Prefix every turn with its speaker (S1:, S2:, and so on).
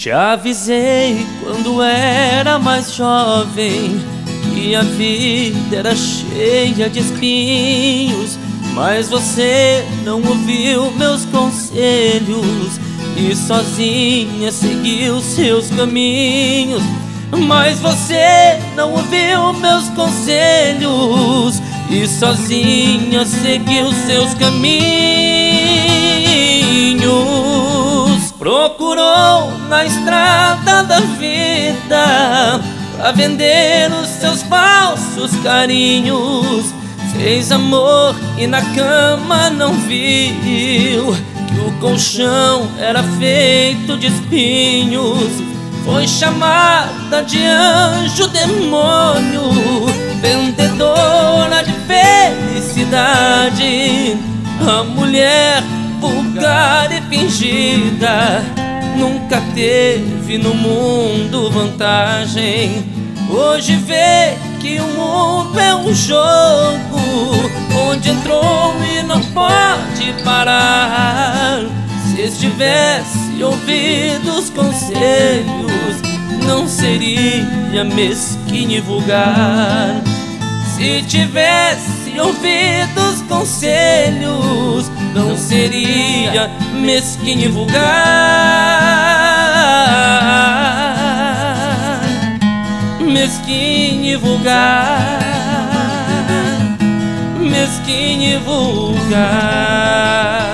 S1: Te avisei quando era mais jovem que a vida era cheia de espinhos, mas você não ouviu meus conselhos e sozinha seguiu seus caminhos. Mas você não ouviu meus conselhos e sozinha seguiu seus caminhos. Procurou na estrada da vida pra vender os seus falsos carinhos. Fez amor e na cama não viu que o colchão era feito de espinhos. Foi chamada de anjo demônio, vendedora de felicidade. A mulher vulgar e fingida nunca teve no mundo vantagem. Hoje vê que o mundo é um jogo onde entrou e não pode parar. Se estivesse ouvido os conselhos, não seria mesquinho e vulgar. Se tivesse ouvido os conselhos, não seria mesquinho e vulgar. Mesquinho e vulgar. Mesquinho e vulgar.